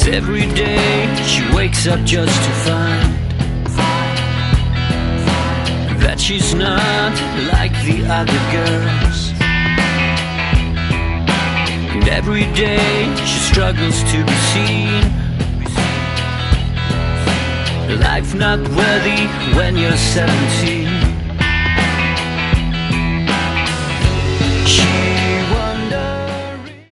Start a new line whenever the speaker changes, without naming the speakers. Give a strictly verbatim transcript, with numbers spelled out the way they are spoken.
Every day she wakes up just to find that she's not like the other girls. And every day she struggles to be seen. Life not worthy when you're seventeen.